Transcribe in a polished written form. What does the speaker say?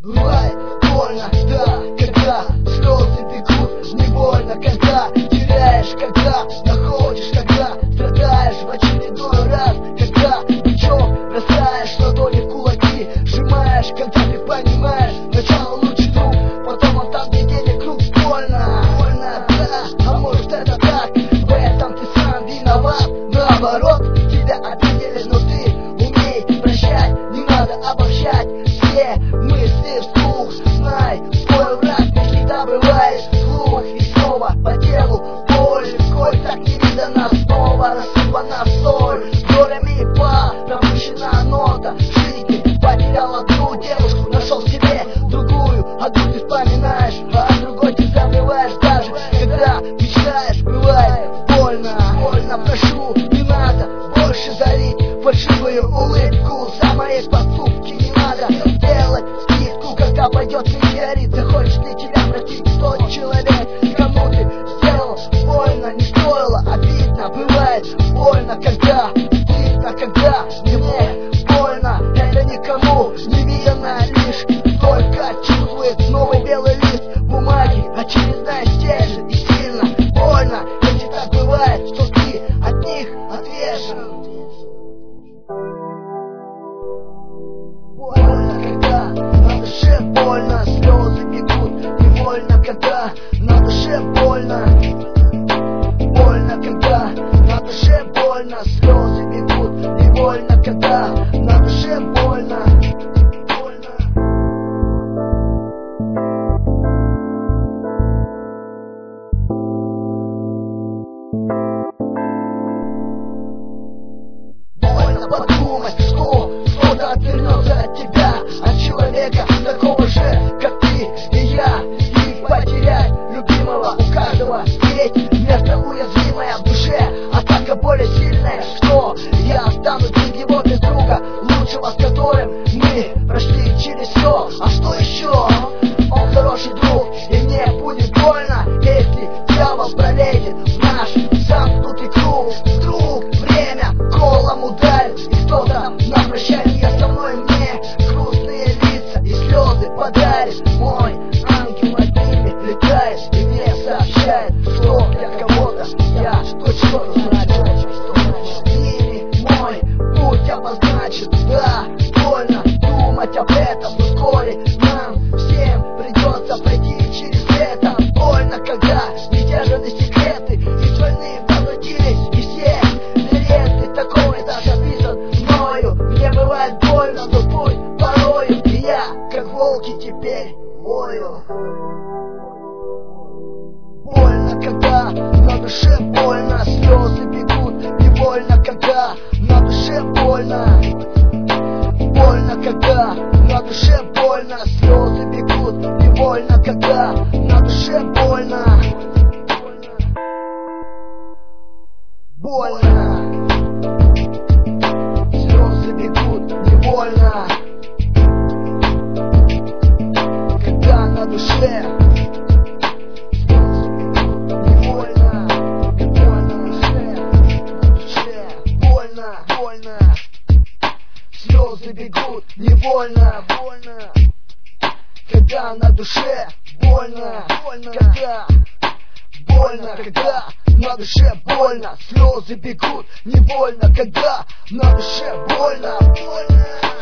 Бывает больно, да, когда слезы бегут, не больно, когда теряешь, когда находишь, когда страдаешь в очередной раз, когда бычок бросаешь ладони в кулаки, сжимаешь, когда ты понимаешь, сначала лучший друг, потом он там, где денег круг. Больно, больно, да, а может это так, в этом ты сам виноват, наоборот, тебя обидели, но ты умей прощать, не надо обобщать все мысли вслух, знай, свой враг не всегда бывает слух, и снова по телу боль, коль так невиданно, снова рассыпана соль, долями пропущена нота жизни, потерял одну девушку, нашел себе другую, одну ты вспоминаешь, а другой ты забываешь, даже когда мечтаешь, бывает больно, больно, прошу, не надо больше дарить фальшивую улыбку, за мои поступки не надо делать скидку, когда пойдет метеорит, захочет ли тебя простить тот человек, кому ты сделал больно, не стоило, обидно, бывает больно, когда стыдно, когда мне больно, это никому не видно, лишь только чувствует новый белый лист бумаги, очередная стержень и сильно больно, если так бывает, что ты от них отвержен. Больно, когда на душе больно, слезы бегут, не больно, когда на душе больно. Больно, когда на душе больно, слезы бегут, не больно, когда на душе больно. Больно подумать, что кто-то отвернется от тебя, от человека такого же, как ты и я, и потерять любимого у каждого есть место уязвимое в душе, атака более сильная, что я останусь без него, без друга лучшего, с которым мы прошли через все. А что еще? Он хороший друг, и мне будет больно, если дьявол пролезет в наш замкнутый круг. Вдруг время колом ударит, и кто-то на прощание со мной мне грустные лица и слезы подарит. Мой ангел над ними летает и мне сообщает, что для кого-то я хоть что-то значит, что с ними мой путь обозначен. Да, больно думать об этом, но вскоре нам всем придется пройти через это. Больно, когда не держаны секреты, и войны возвратились, и все легенды, такое даже описан мною. Мне бывает больно, но путь порою, и я, как волки, теперь вою. Больно, когда на душе больно, слезы бегут, не больно, когда на душе больно. Больно, когда на душе больно, слезы бегут, не больно, когда на душе больно. Больно, слезы бегут, не больно, когда на душе. Слезы бегут, не больно, больно, когда на душе больно, больно, когда больно, когда на душе больно, слезы бегут, не больно, когда на душе больно, больно.